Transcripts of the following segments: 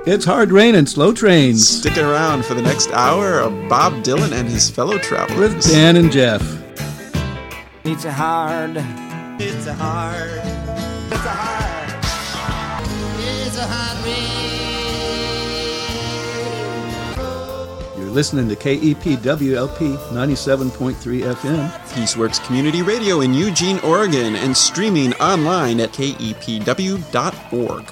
It's Hard Rain and Slow Trains. Sticking around for the next hour of Bob Dylan and his fellow travelers. With Dan and Jeff. It's a hard. It's a hard. It's a hard. It's a hard rain. You're listening to KEPWLP 97.3 FM. Peaceworks Community Radio in Eugene, Oregon, and streaming online at kepw.org.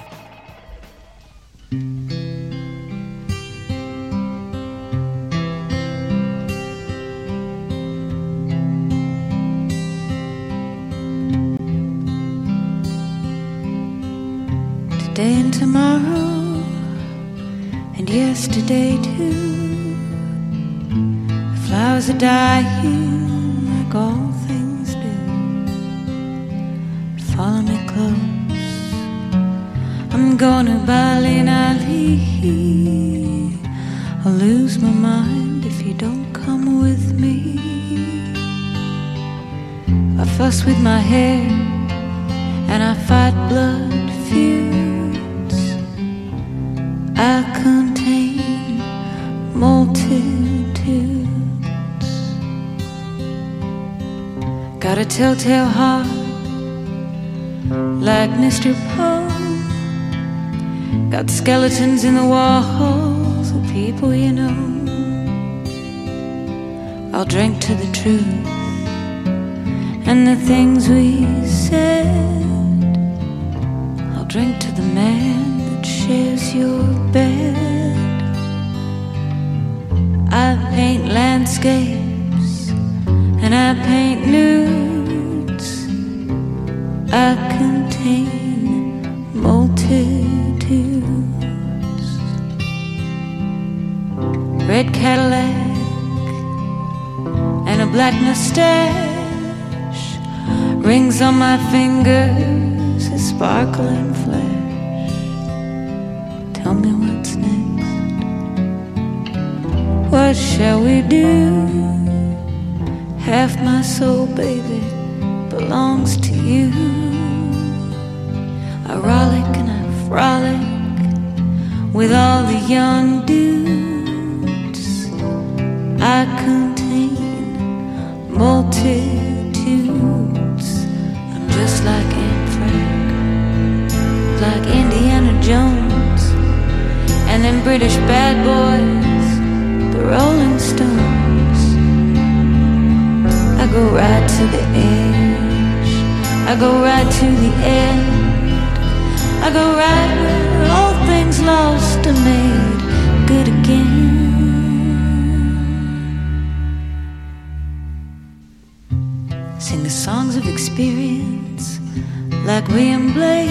Today and tomorrow, and yesterday too. The flowers are dying like all things do. Follow me close, I'm gonna Bali Ali. I'll lose my mind if you don't come with me. I fuss with my hair and I fight blood feuds. I contain multitudes. Got a telltale heart like Mr. Poe. Got skeletons in the walls of people you know. I'll drink to the truth and the things we said. I'll drink to the man that shares your bed. I paint landscapes and I paint nudes. I contain multitudes. Red Cadillac and a black mustache, rings on my fingers, a sparkling flash. Tell me what's next. What shall we do? Half my soul, baby, belongs to you. I rollick and I frolic with all the young dudes. I contain multitudes. I'm just like Aunt Frank, like Indiana Jones, and them British bad boys, the Rolling Stones. I go right to the edge, I go right to the end. I go right where all things lost are made good again. Sing the songs of experience like William Blake.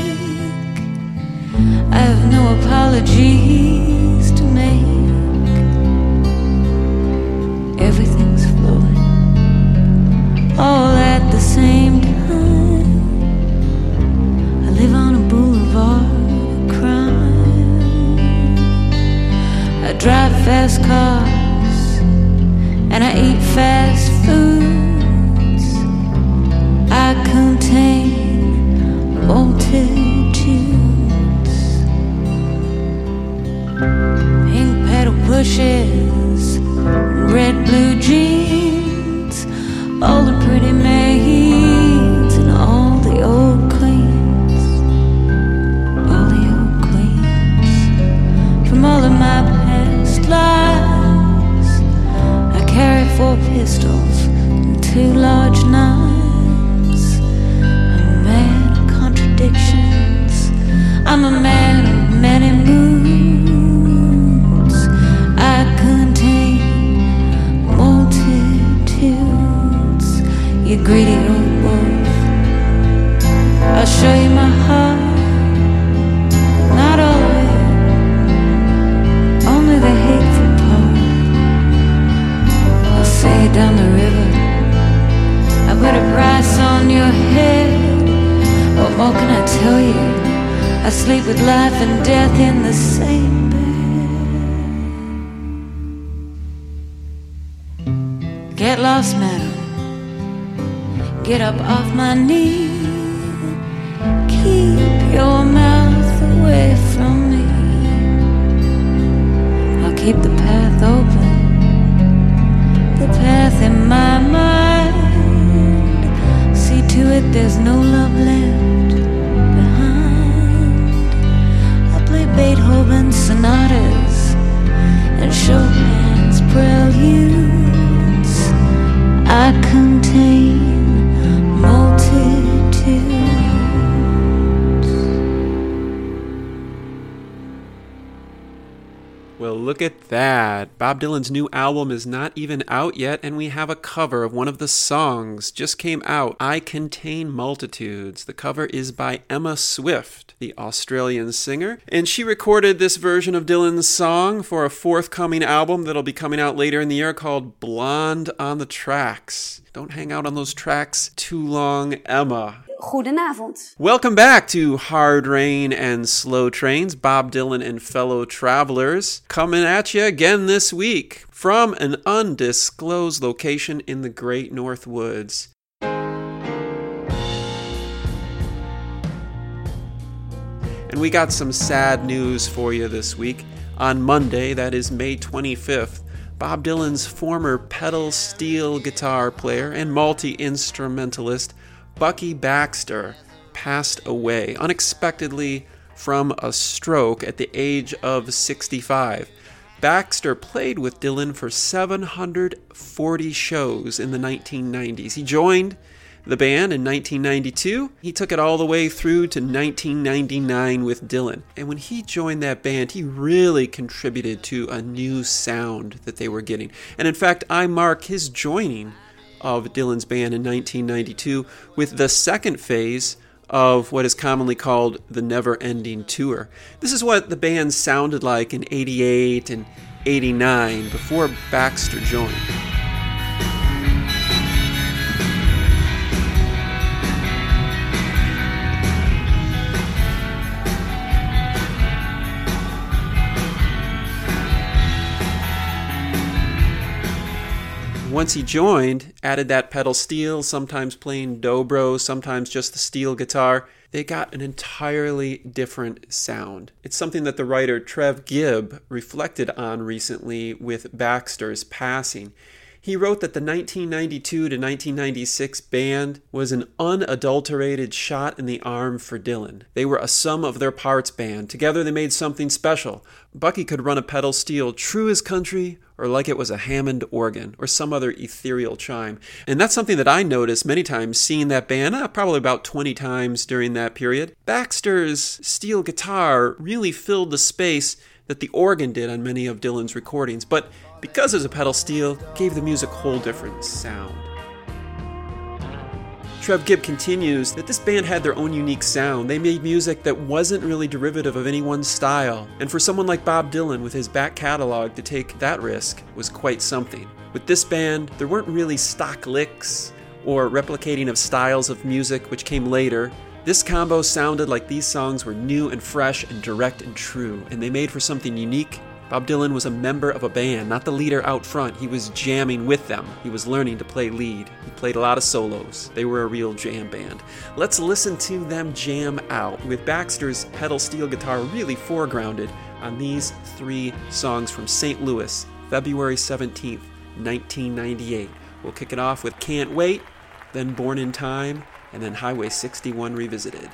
I have no apologies to make. Everything's flowing all at the same time. I live on a boulevard of crime. I drive fast cars and I eat fast foods. I contain multitudes. Pink pedal pushes, red blue jeans, all the pretty maids and all the old queens, all the old queens from all of my past lives. I carry 4 pistols and 2 large knives. I'm a man of contradictions, I'm a man of many moods. I contain multitudes. You greedy old wolf, I'll show you my heart. Not all of it, only the hateful part. I'll sail you down the river, I put a price on your head. What more can I tell you? I sleep with life and death in the same bed. Get lost, madam, get up off my knee. Keep your mouth away from me. there's no love left behind. I play Beethoven's sonatas and Chopin's preludes. I contain multitudes. Well, look at that. Bob Dylan's new album is not even out yet, and we have a cover of one of the songs. Just came out, I Contain Multitudes. The cover is by Emma Swift, the Australian singer, and she recorded this version of Dylan's song for a forthcoming album that'll be coming out later in the year called Blonde on the Tracks. Don't hang out on those tracks too long, Emma. Goedenavond. Welcome back to Hard Rain and Slow Trains. Bob Dylan and fellow travelers coming at you again this week from an undisclosed location in the Great North Woods. And we got some sad news for you this week. On Monday, that is May 25th, Bob Dylan's former pedal steel guitar player and multi-instrumentalist Bucky Baxter passed away unexpectedly from a stroke at the age of 65. Baxter played with Dylan for 740 shows in the 1990s. He joined the band in 1992. He took it all the way through to 1999 with Dylan. And when he joined that band, he really contributed to a new sound that they were getting. And in fact, I mark his joining of Dylan's band in 1992 with the second phase of what is commonly called the Never Ending Tour. This is what the band sounded like in 88 and 89 before Baxter joined. Once he joined, added that pedal steel, sometimes playing dobro, sometimes just the steel guitar, they got an entirely different sound. It's something that the writer Trev Gibb reflected on recently with Baxter's passing. He wrote that the 1992 to 1996 band was an unadulterated shot in the arm for Dylan. They were a sum of their parts band. Together they made something special. Bucky could run a pedal steel true as country, or like it was a Hammond organ, or some other ethereal chime. And that's something that I noticed many times seeing that band, probably about 20 times during that period. Baxter's steel guitar really filled the space that the organ did on many of Dylan's recordings, but because it was a pedal steel, gave the music a whole different sound. Trev Gibb continues that this band had their own unique sound. They made music that wasn't really derivative of any one style, and for someone like Bob Dylan with his back catalog to take that risk was quite something. With this band, there weren't really stock licks or replicating of styles of music which came later. This combo sounded like these songs were new and fresh and direct and true, and they made for something unique. Bob Dylan was a member of a band, not the leader out front. He was jamming with them. He was learning to play lead. He played a lot of solos. They were a real jam band. Let's listen to them jam out, with Baxter's pedal steel guitar really foregrounded on these three songs from St. Louis, February 17th, 1998. We'll kick it off with Can't Wait, then Born in Time, and then Highway 61 Revisited.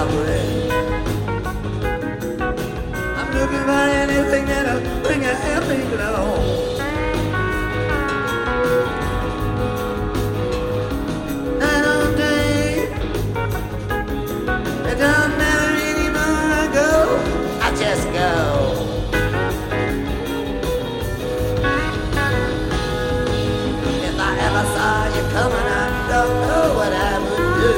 my breath. I'm looking for anything that'll bring a happy glow. Night or day, it don't matter anymore. I go, I just go. If I ever saw you coming, I don't know what I would do.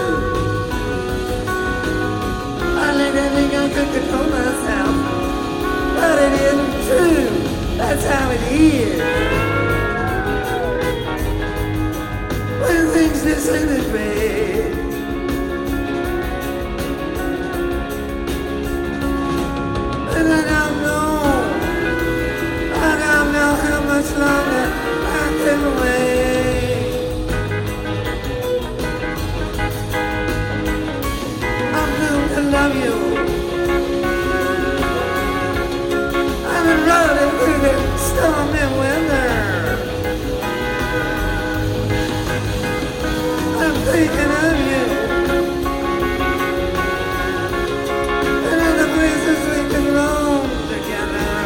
I didn't think I could control myself, but it isn't true. That's how it is. When things disintegrate, and I don't know how much longer I can wait. I'm doomed to love you. I've been running through the stormy weather. I'm thinking of you and other places we can roam together.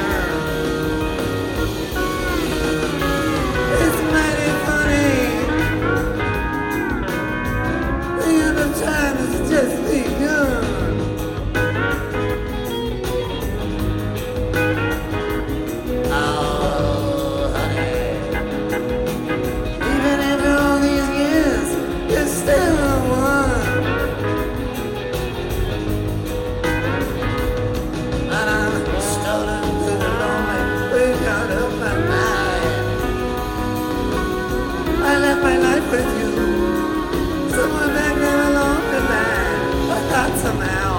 It's mighty funny. The end of time has just begun. Oh, honey, even after all these years, you're still the one. But I'm stolen to the lonely graveyard of my mind. I left my life with you, somewhere back there along the line. But not somehow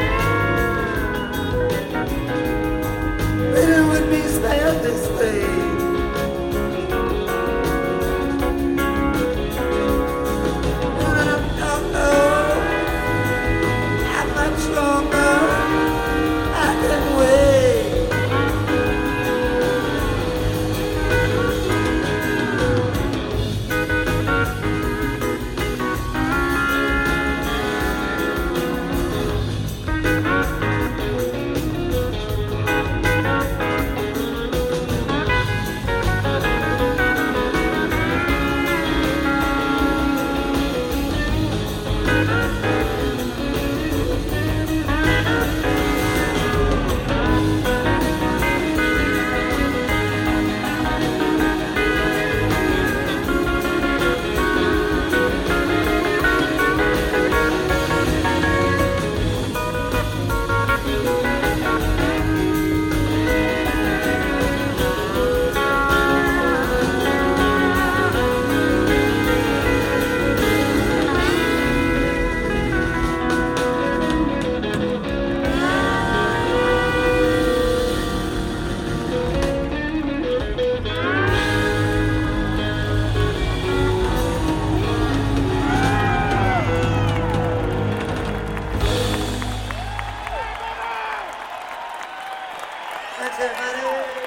that it would be spared this way. And I don't know how much longer I can wait. That's it, buddy.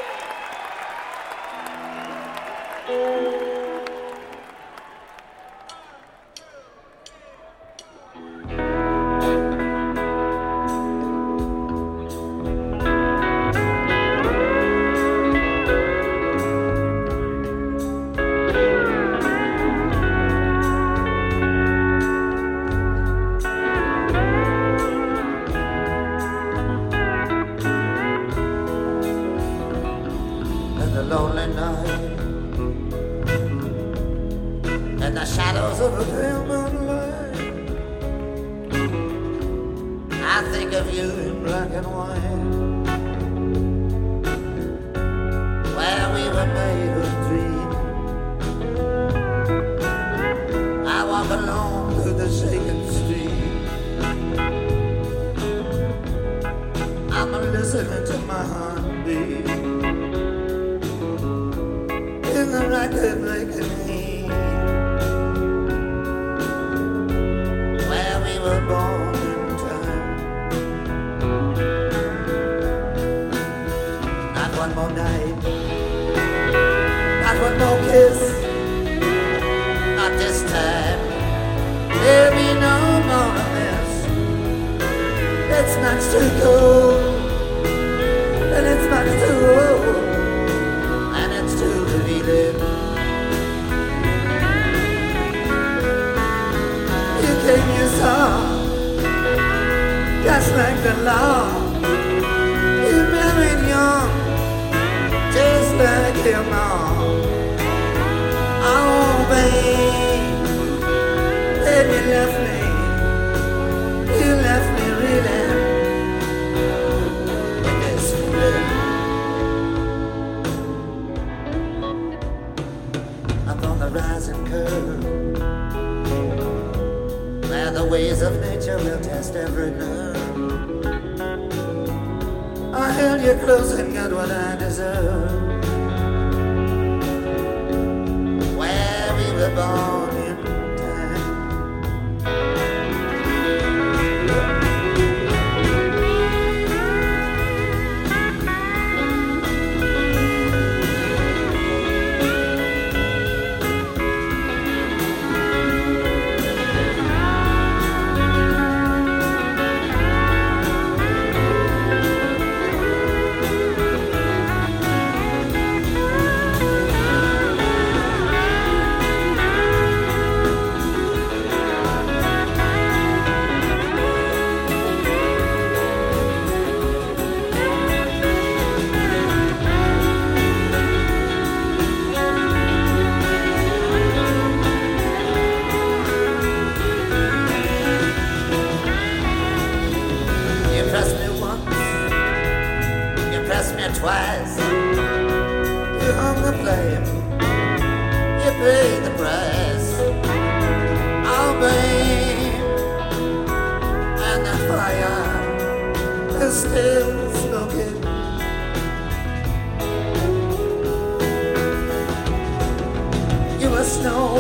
In the lonely night, in the shadows of a pale moonlight, I think of you in black and white, where we were made of dreams. I walk alone through the shaken street. I'm listening to my heartbeat in the record-breaking heat, where we were born in time. Not one more night, not one more kiss, not this time. There'll be no more of this. it's too cold, and it's much too old, and it's too revealing. You came, you saw, just like the law. You married young, just like your mom. Oh, babe, then you left me. You left me reeling in this feeling. Up on the rising curve, where the ways of nature will test every nerve. I held you close and got what I deserve. Where we were born in time. Twice, you hung the flame, you paid the price. Oh, babe, and the fire is still smoking. You were snow,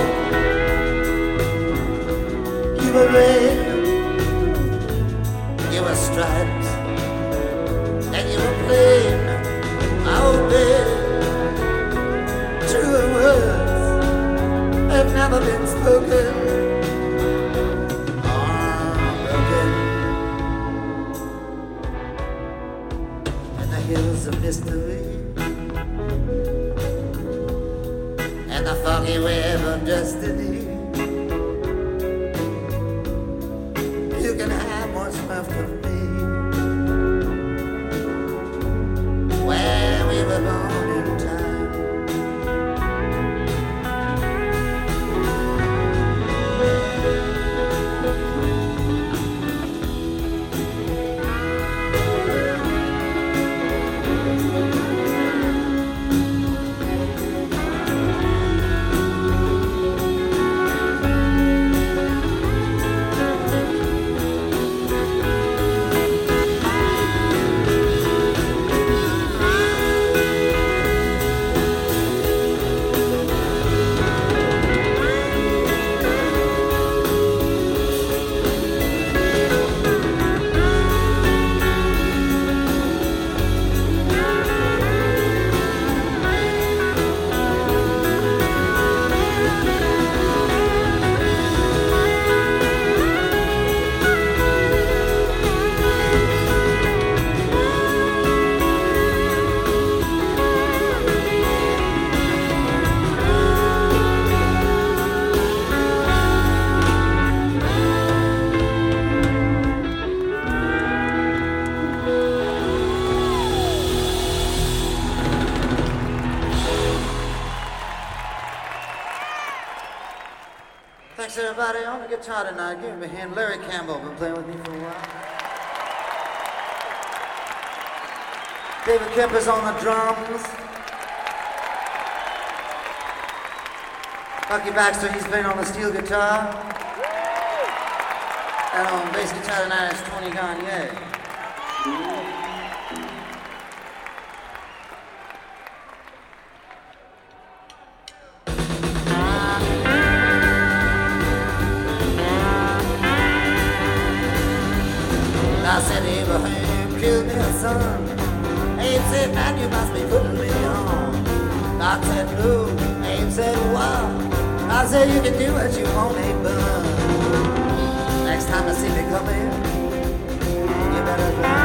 you were rain, you were stripes, and you were plain. Oh, babe, true words have never been spoken or broken. In the hills of mystery and the foggy web of destiny, you can have what's left of me. Where we were born in time. Thanks everybody on the guitar tonight. Give me a hand. Larry Campbell, been playing with me for a while. David Kemper's on the drums. Bucky Baxter, he's playing on the steel guitar. And on bass guitar tonight is Tony Gagne. I said, Abraham killed me a son. Abe said, man, you must be putting me on. God said, no. Abe said, wow. I said, you can do what you want, Abe Bun. Next time I see me coming, you better run.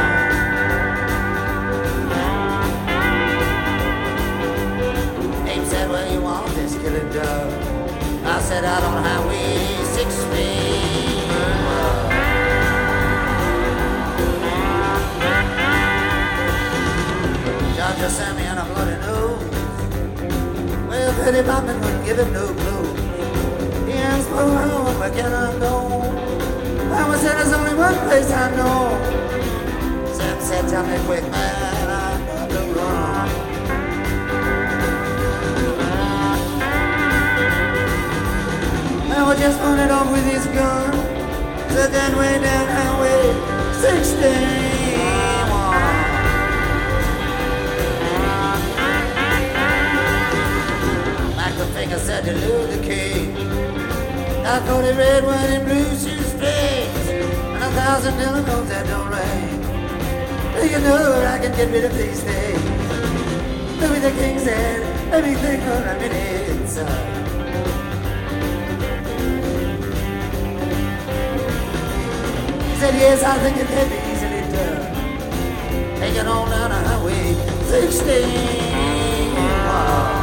department wouldn't give him no clue. He asked for home, where can I go? Mama said there's only one place I know. Sam said, tell me quick, man, I got to run. Now I just wanted off with his gun. Took that way down Highway 61. The finger said to lose the key. I thought he red, white, and blue shoes strings, and 1,000 notes that don't ring. Do you know I can get rid of these things? Louis the King said, let me think for a minute, son. He said, yes, I think it can be easily done. Take it on down the Highway 61. Wow.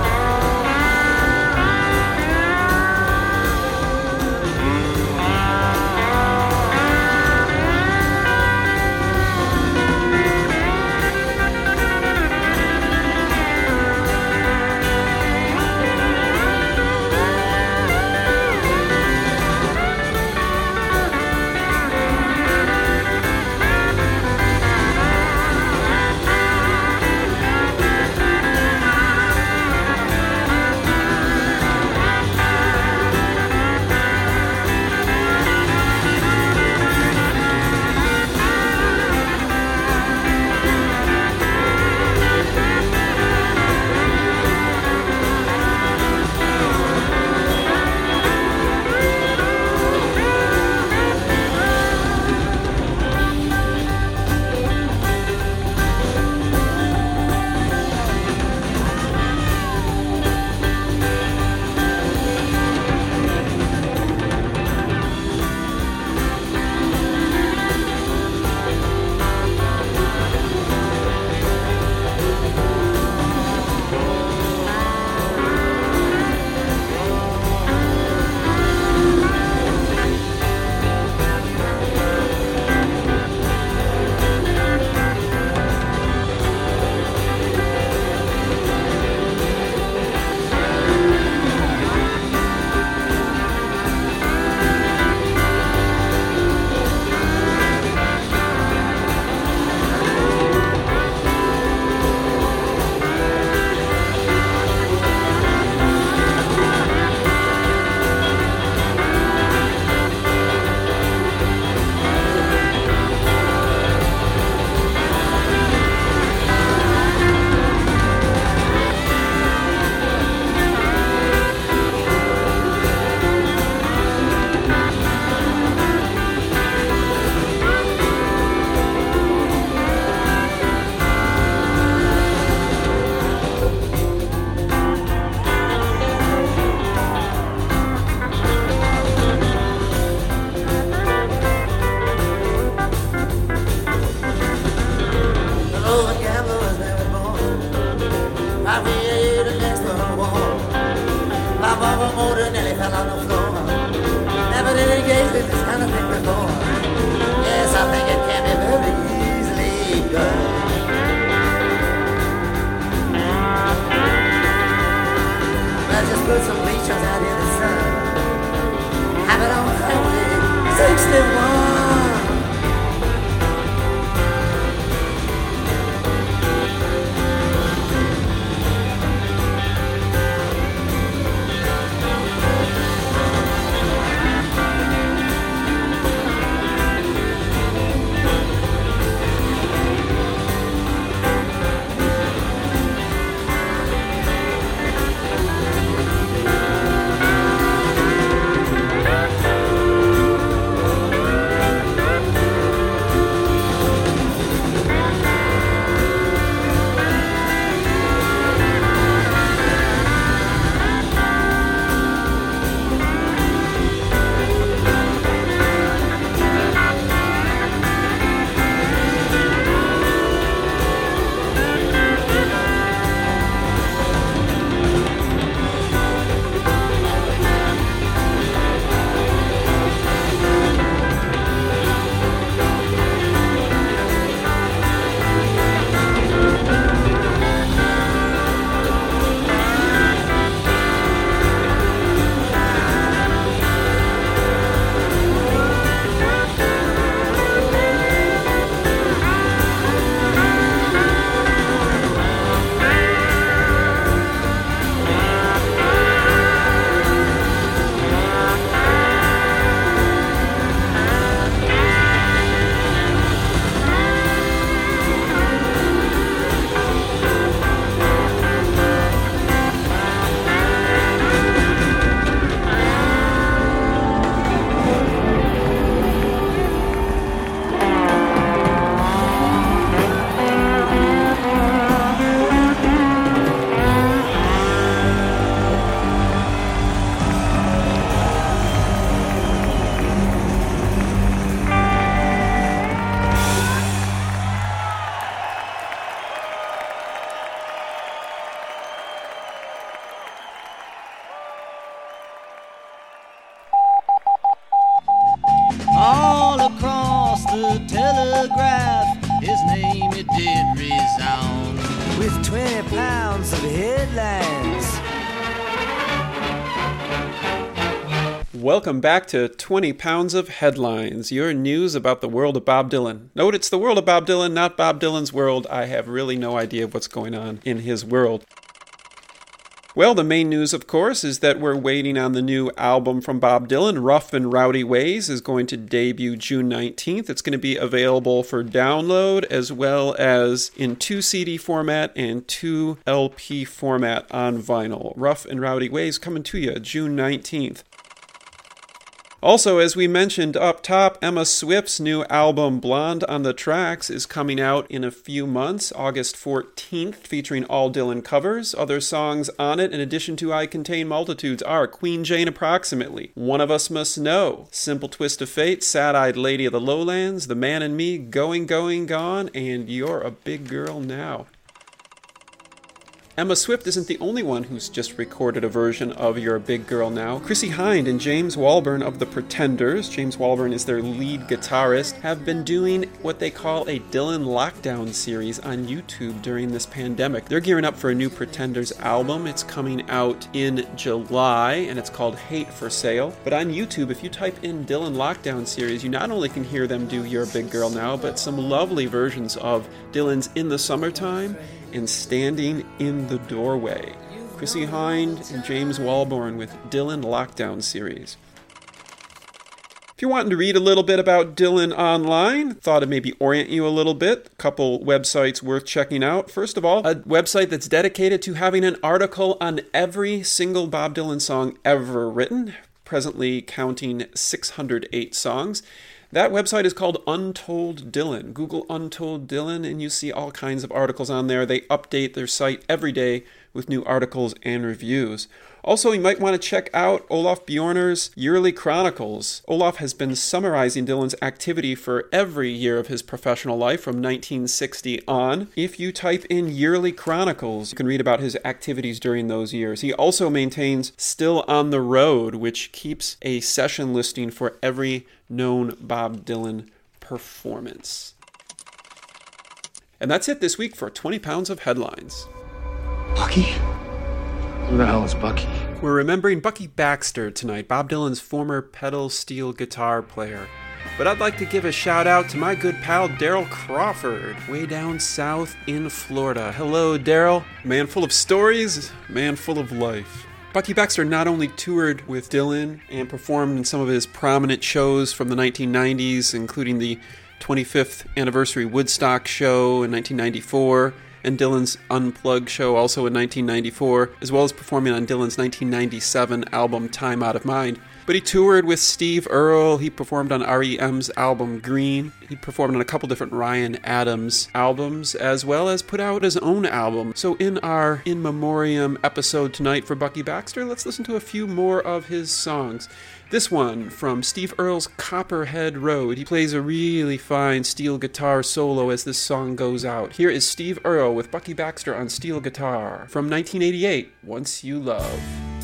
all across the telegraph, his name it did resound. With 20 pounds of headlines. Welcome back to 20 Pounds of Headlines, your news about the world of Bob Dylan. Note, it's the world of Bob Dylan, not Bob Dylan's world. I have really no idea what's going on in his world. Well, the main news, of course, is that we're waiting on the new album from Bob Dylan. Rough and Rowdy Ways is going to debut June 19th. It's going to be available for download as well as in 2 CD format and 2 LP format on vinyl. Rough and Rowdy Ways coming to you June 19th. Also, as we mentioned up top, Emma Swift's new album, Blonde on the Tracks, is coming out in a few months, August 14th, featuring all Dylan covers. Other songs on it, in addition to I Contain Multitudes, are Queen Jane Approximately, One of Us Must Know, Simple Twist of Fate, Sad-Eyed Lady of the Lowlands, The Man in Me, Going, Going, Gone, and You're a Big Girl Now. Emma Swift isn't the only one who's just recorded a version of You're a Big Girl Now. Chrissie Hynde and James Walburn of The Pretenders, James Walburn is their lead guitarist, have been doing what they call a Dylan Lockdown series on YouTube during this pandemic. They're gearing up for a new Pretenders album. It's coming out in July, and it's called Hate for Sale. But on YouTube, if you type in Dylan Lockdown series, you not only can hear them do You're a Big Girl Now, but some lovely versions of Dylan's In the Summertime and Standing in the Doorway. Chrissie Hynde and James Walburn with Dylan Lockdown series. If you're wanting to read a little bit about Dylan online, thought I'd maybe orient you a little bit. A couple websites worth checking out. First of all, a website that's dedicated to having an article on every single Bob Dylan song ever written, presently counting 608 songs. That website is called Untold Dylan. Google Untold Dylan and you see all kinds of articles on there. They update their site every day with new articles and reviews. Also, you might want to check out Olaf Bjorner's Yearly Chronicles. Olaf has been summarizing Dylan's activity for every year of his professional life from 1960 on. If you type in Yearly Chronicles, you can read about his activities during those years. He also maintains Still on the Road, which keeps a session listing for every known Bob Dylan performance. And that's it this week for 20 Pounds of Headlines. Bucky? Who the hell is Bucky? We're remembering Bucky Baxter tonight, Bob Dylan's former pedal steel guitar player. But I'd like to give a shout out to my good pal Daryl Crawford, way down south in Florida. Hello, Daryl. Man full of stories, man full of life. Bucky Baxter not only toured with Dylan and performed in some of his prominent shows from the 1990s, including the 25th anniversary Woodstock show in 1994, and Dylan's Unplugged show also in 1994, as well as performing on Dylan's 1997 album Time Out of Mind. But he toured with Steve Earle, he performed on R.E.M's album Green, he performed on a couple different Ryan Adams albums, as well as put out his own album. So in our In Memoriam episode tonight for Bucky Baxter, let's listen to a few more of his songs. This one from Steve Earle's Copperhead Road. He plays a really fine steel guitar solo as this song goes out. Here is Steve Earle with Bucky Baxter on steel guitar from 1988, Once You Love.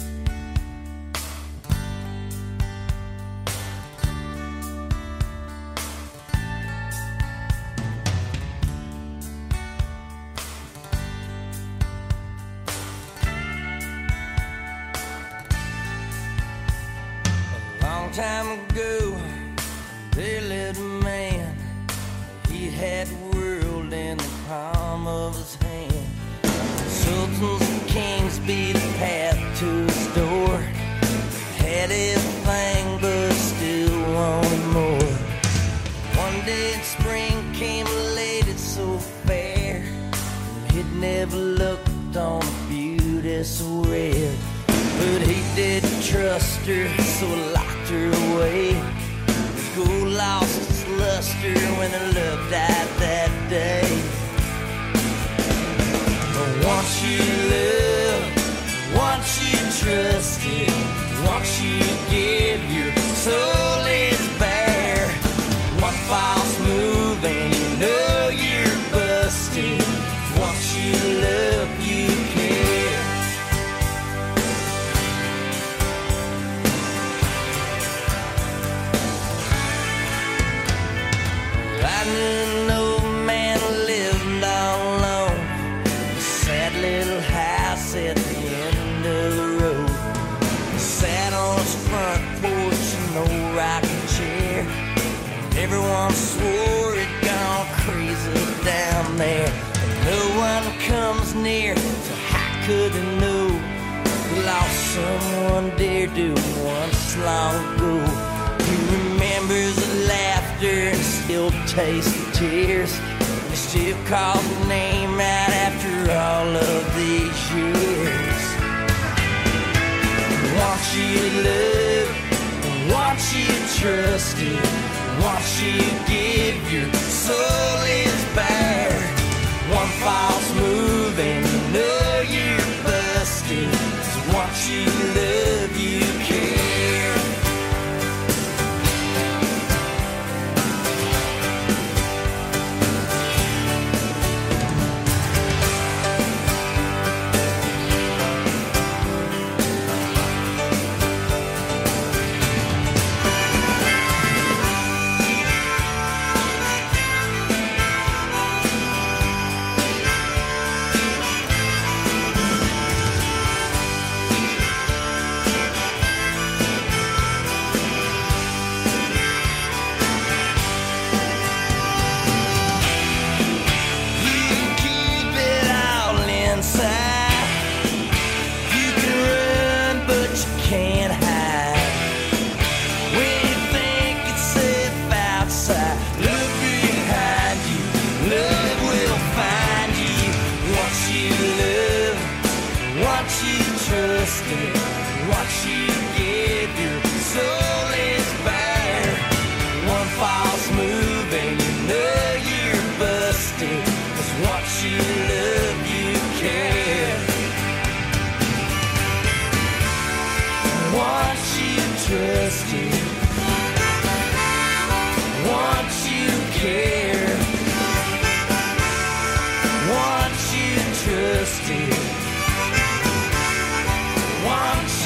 Time ago, there lived a man. He had the world in the palm of his hand. Sultans and kings beat a path to his door. Had everything but still wanted more. One day in spring came a lady so fair. He'd never looked on a beauty so rare. But he didn't trust her, so I locked her away. His gold lost its luster when her love died that day. But once you love, once you trusted, once you give your soul is bare. One false move and you know you're busted. Once you love, you care. an old man lived all alone. A sad little house at the end of the road. He sat on his front porch in an old rocking chair. Everyone swore it gone crazy down there. And no one comes near, so how could they know? We lost someone dear to once long ago. He remembers the laughter and still tastes the tears. And he still calls the name out after all of these years. Wants you to love, wants you to trust it, wants you to give your soul is bare. One false move and you know you're busted. Wants you to love, you care. Trust you, want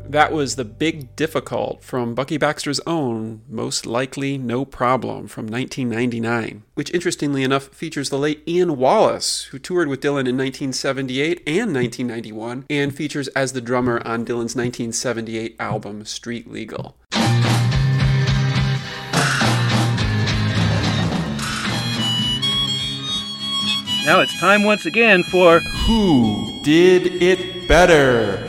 That was The Big Difficult from Bucky Baxter's own Most Likely No Problem from 1999, which interestingly enough features the late Ian Wallace, who toured with Dylan in 1978 and 1991, and features as the drummer on Dylan's 1978 album Street Legal. Now it's time once again for Who Did It Better?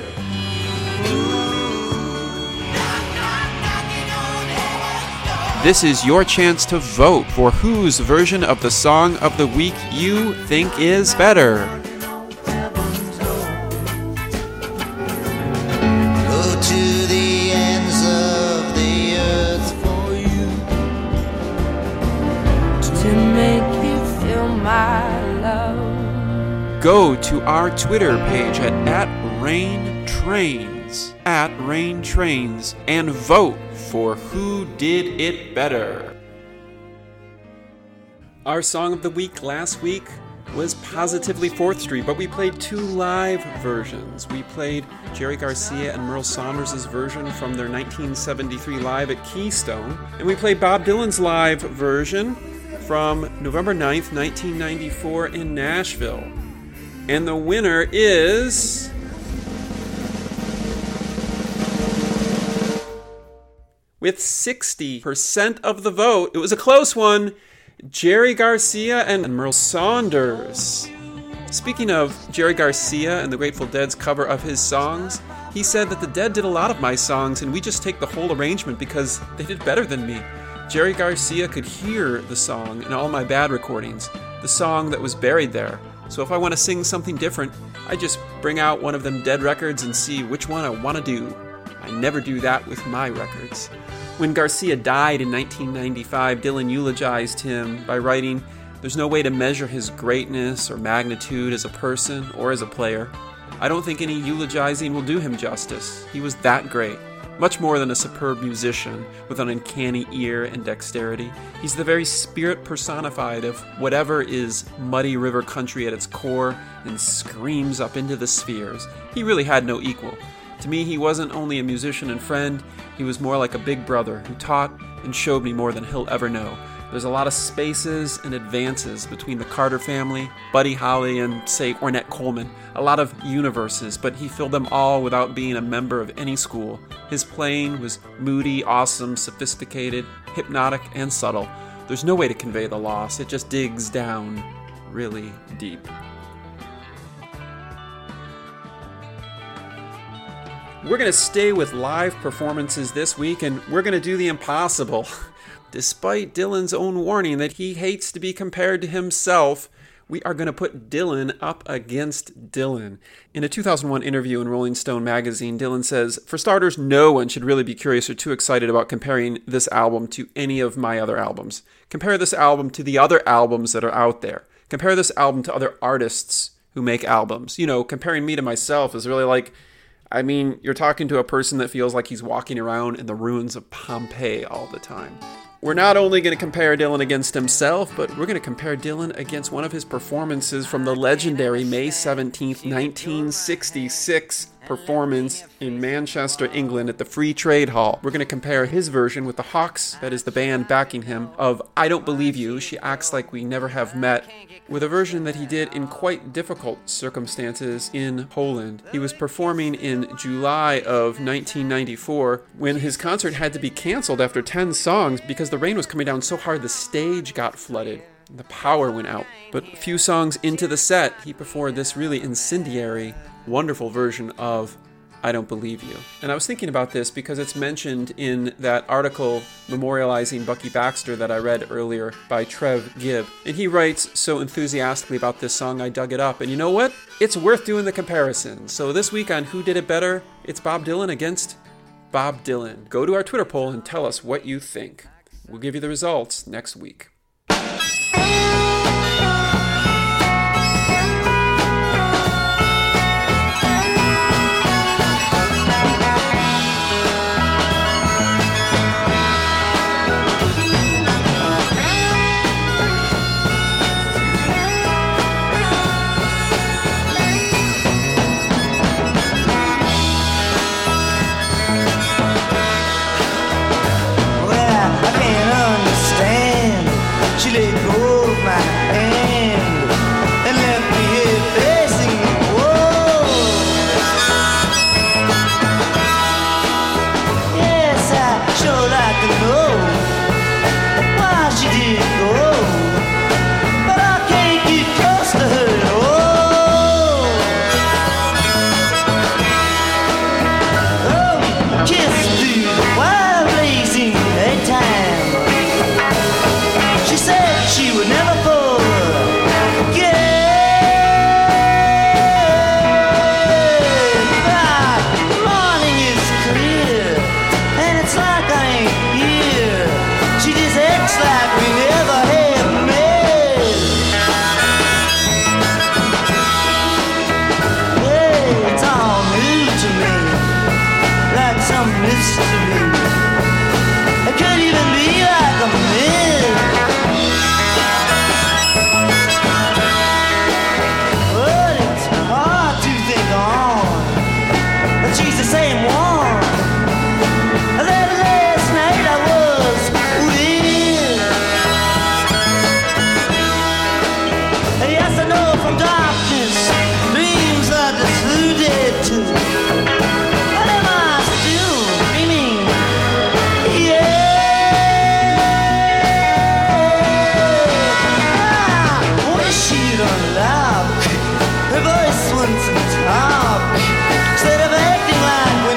This is your chance to vote for whose version of the song of the week you think is better. Go to the ends of the earth for you To make you feel my love. Go to our Twitter page at @RainTrains, @RainTrains, and vote for Who Did It Better. Our song of the week last week was Positively 4th Street, but we played two live versions. We played Jerry Garcia and Merle Saunders' version from their 1973 Live at Keystone, and we played Bob Dylan's live version from November 9th, 1994 in Nashville. And the winner is... with 60% of the vote, it was a close one, Jerry Garcia and Merle Saunders. Speaking of Jerry Garcia and the Grateful Dead's cover of his songs, he said that the Dead did a lot of my songs and we just take the whole arrangement because they did better than me. Jerry Garcia could hear the song in all my bad recordings, the song that was buried there. So if I want to sing something different, I just bring out one of them Dead records and see which one I want to do. I never do that with my records. When Garcia died in 1995, Dylan eulogized him by writing, "There's no way to measure his greatness or magnitude as a person or as a player. I don't think any eulogizing will do him justice. He was that great. Much more than a superb musician with an uncanny ear and dexterity. He's the very spirit personified of whatever is muddy river country at its core and screams up into the spheres. He really had no equal. To me, he wasn't only a musician and friend, he was more like a big brother who taught and showed me more than he'll ever know. There's a lot of spaces and advances between the Carter family, Buddy Holly, and, say, Ornette Coleman. A lot of universes, but he filled them all without being a member of any school. His playing was moody, awesome, sophisticated, hypnotic, and subtle. There's no way to convey the loss. It just digs down really deep. We're going to stay with live performances this week, and we're going to do the impossible. Despite Dylan's own warning that he hates to be compared to himself, we are going to put Dylan up against Dylan. In a 2001 interview in Rolling Stone magazine, Dylan says, "For starters, no one should really be curious or too excited about comparing this album to any of my other albums. Compare this album to the other albums that are out there. Compare this album to other artists who make albums. You know, comparing me to myself is really like... I mean, you're talking to a person that feels like he's walking around in the ruins of Pompeii all the time." We're not only going to compare Dylan against himself, but we're going to compare Dylan against one of his performances from the legendary May 17th, 1966 performance in Manchester, England at the Free Trade Hall. We're going to compare his version with the Hawks, that is the band backing him, of I Don't Believe You, She Acts Like We Never Have Met, with a version that he did in quite difficult circumstances in Poland. He was performing in July of 1994 when his concert had to be canceled after 10 songs because the rain was coming down so hard the stage got flooded. The power went out. But a few songs into the set, he performed this really incendiary, wonderful version of I Don't Believe You. And I was thinking about this because it's mentioned in that article memorializing Bucky Baxter that I read earlier by Trev Gibb. And he writes so enthusiastically about this song, I dug it up. And you know what? It's worth doing the comparison. So this week on Who Did It Better, it's Bob Dylan against Bob Dylan. Go to our Twitter poll and tell us what you think. We'll give you the results next week. to me. It could even be like a myth. But it's hard to think on that she's the same one that last night I was with. Yes, I know from darkness dreams are deluded too. But am I still dreaming? Yeah. I wish she'd unlock her voice once and talk instead of acting like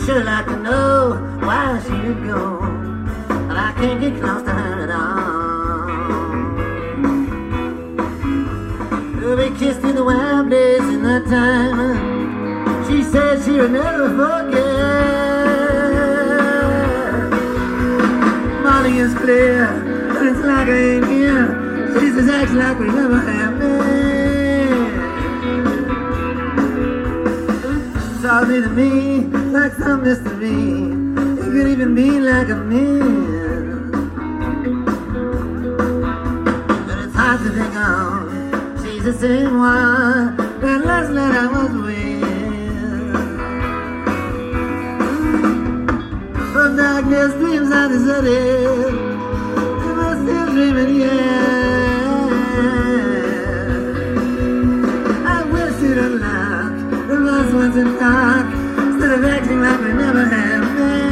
sure like to know why she would go, but I can't get close to her at all. We kissed in the wild days in that time. She said she would never forget. Morning is clear, but it's like I ain't here. She says acts like we never have been. It's all new to me, like some mystery. It could even be like a man. But it's hard to think on. She's the same one that last night I was with. From darkness dreams I deserted. Am I still dreaming? Yeah. I wish it unlocked the last ones in dark, instead of acting like we never have been.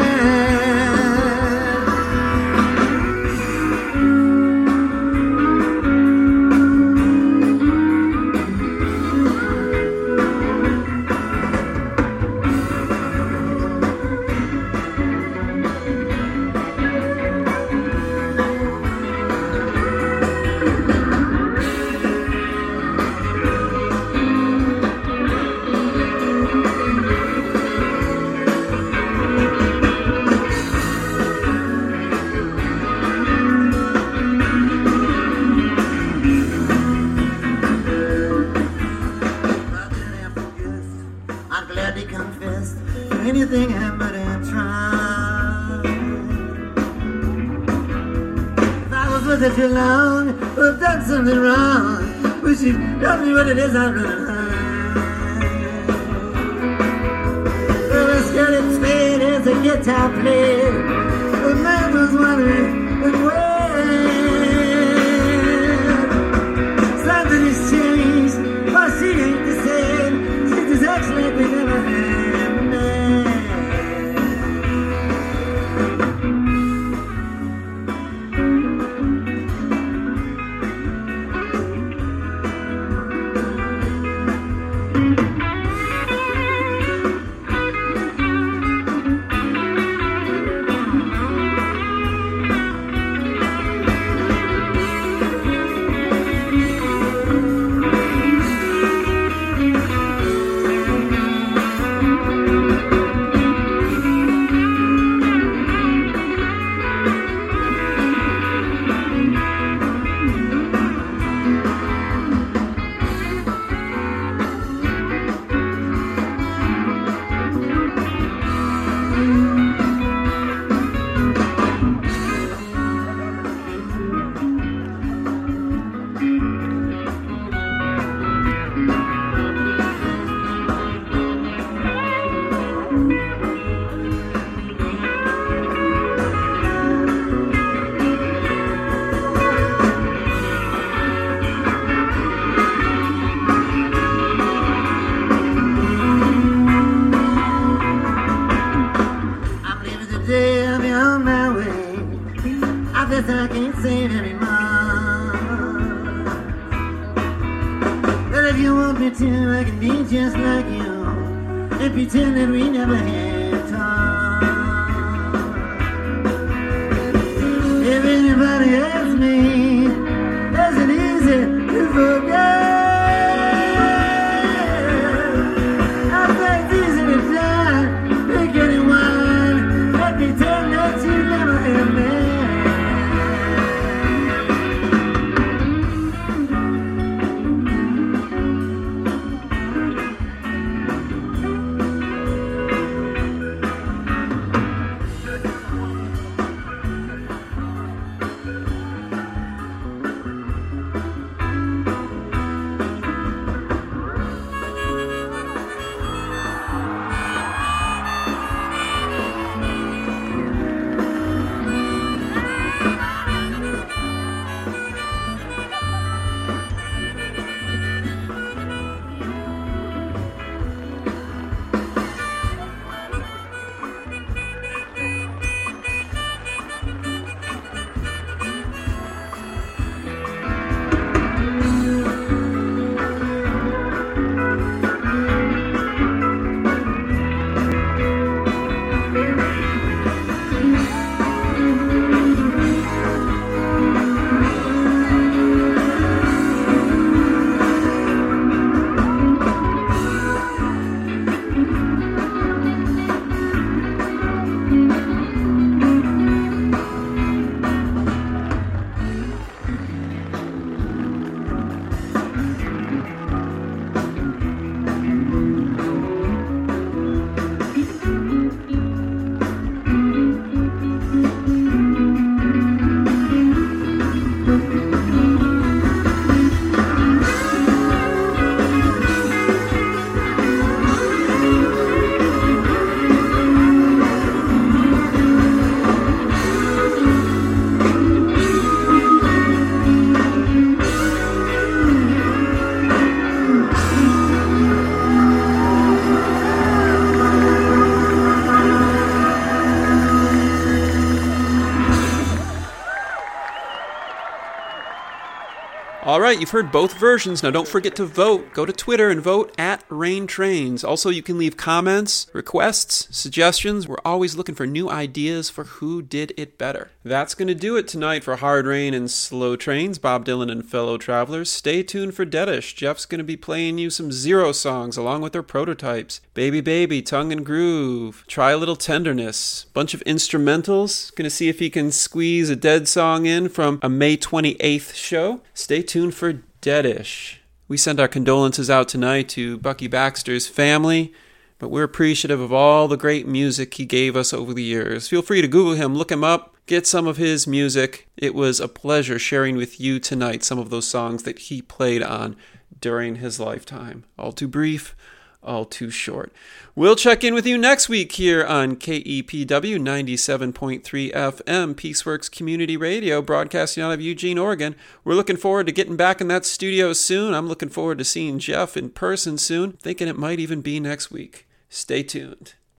Anything I might have tried. If I was with her too long, or have done something wrong, wish she'd tell me what it is I'm gonna hide. Well, I scared it straight as a guitar played. The man was wondering when something has changed, but she ain't the same. She just acts like we never had. I can't say it anymore. But if you want me to, I can be just like you and pretend that we never had talk. If anybody asks me, is it easy to forget? I think it's easy to die, pick anyone and pretend that you never had me. All right, you've heard both versions. Now don't forget to vote. Go to Twitter and vote at Rain Trains. Also, you can leave comments, requests, suggestions. We're always looking for new ideas for who did it better. That's going to do it tonight for Hard Rain and Slow Trains, Bob Dylan and fellow travelers. Stay tuned for Deadish. Jeff's going to be playing you some Zero songs along with their prototypes. Baby Baby, Tongue and Groove, Try a Little Tenderness, bunch of instrumentals. Going to see if he can squeeze a Dead song in from a May 28th show. Stay tuned for Deadish. We send our condolences out tonight to Bucky Baxter's family, but we're appreciative of all the great music he gave us over the years. Feel free to Google him, look him up, get some of his music. It was a pleasure sharing with you tonight some of those songs that he played on during his lifetime. All too brief, all too short. We'll check in with you next week here on KEPW 97.3 FM, Peaceworks Community Radio, broadcasting out of Eugene, Oregon. We're looking forward to getting back in that studio soon. I'm looking forward to seeing Jeff in person soon, thinking it might even be next week. Stay tuned.